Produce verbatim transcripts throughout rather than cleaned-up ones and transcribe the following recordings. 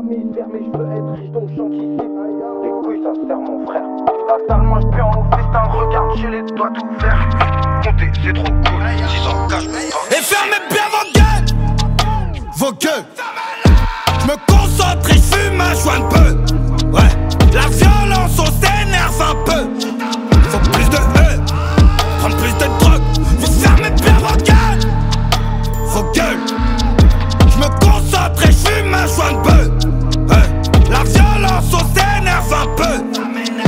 mise fermée, je veux être riche donc j'anticipe. Les couilles ça se serre mon frère. La dalle mange bien au festin, regarde j'ai les doigts ouverts. Comptez c'est trop cool, six cents K je me porte. Et fermez bien vos gueules, vos gueules. Je me concentre et je fume un joint de peu. Ouais, la violence on s'énerve un peu. Faut plus de haine, prendre plus de drogue. Vous fermez bien vos gueules, vos gueules. Je me concentre et je fume un joint de peu. Ouais, la violence on s'énerve un peu.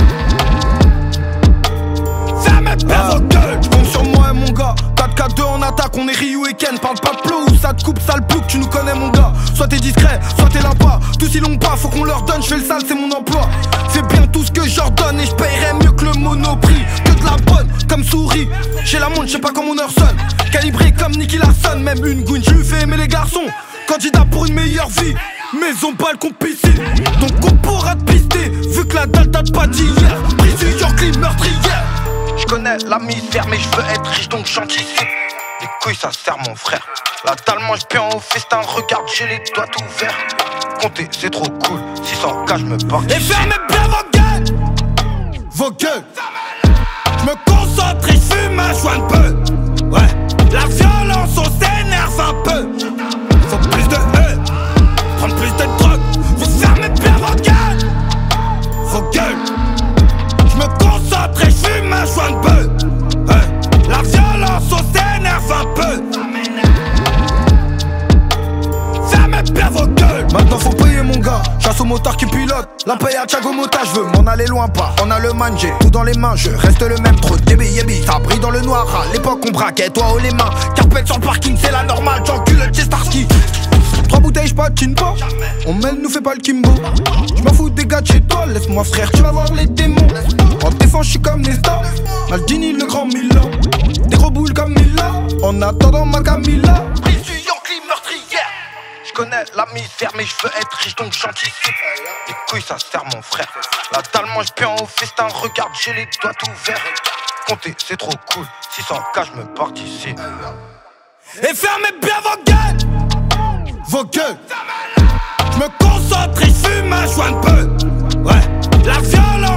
Fermez bien vos gueules. J'compte sur moi et mon gars. quatre K deux en attaque, on est Ryu et Ken. Parle pas de plot ou ça te coupe, sale plouc, tu nous connais mon gars. Soit t'es discret, soit t'es là-bas. Tous ils l'ont pas, faut qu'on leur donne, je fais le sale, c'est mon emploi. Fais bien tout ce que j'ordonne et je paierai mieux que le Monoprix. Que de la bonne, comme souris. J'ai la montre, je sais pas comment mon heure sonne. Calibré comme Nicky Larson, même une gouine, je lui fais aimer les garçons. Candidat pour une meilleure vie, maison, balcon, piscine. Donc on pourra te pister, vu que la dalle date pas d'hier. Prise New York, les meurtrières. Je connais la mise fermée, je veux être riche donc j'anticipe. Les couilles ça se serre mon frère. La dalle mange bien au festin, regarde j'ai les doigts ouverts. Comptez c'est trop cool, six cents K je me porte. Et fermez bien vos gueules, vos gueules. Je me concentre et je fume un joint de peu. Ouais, la violence on s'énerve un peu. Faut plus de haine, prendre plus de drogue. Vous fermez bien vos gueules, vos gueules. Je me concentre et je fume un joint de peu. Ouais, la violence on s'énerve un peu. Fermez bien vos gueules. Maintenant faut payer mon gars, chasse au motard qui pilote. La paye à Thiago Motta, je veux m'en aller loin pas. On a le man, j'ai tout dans les mains, je reste le même. Trop de yébi, ça brille dans le noir. À l'époque on braquait, toi haut les mains. Carpette sur le parking, c'est la normale, j'encule le Chestarsky. Trois bouteilles, j'patine pas. On mêle, nous fait pas le Kimbo. J'm'en fous des gars de chez toi, laisse-moi frère, tu vas voir les démons. En défense, j'suis comme Nesta, Maldini le grand Milan. Des gros boules comme Mila, en attendant ma Camilla. Prise du Yankee meurtrière. Je connais la mise fermée, je veux être riche donc j'anticipe. Les couilles ça se serre mon frère. La dalle mange bien au festin, regarde j'ai les doigts ouverts. Comptez c'est trop cool, six cents K je me porte ici. Et fermez bien vos gueules, vos gueules. Je me concentre et je fume un joint de peu. Ouais, la violence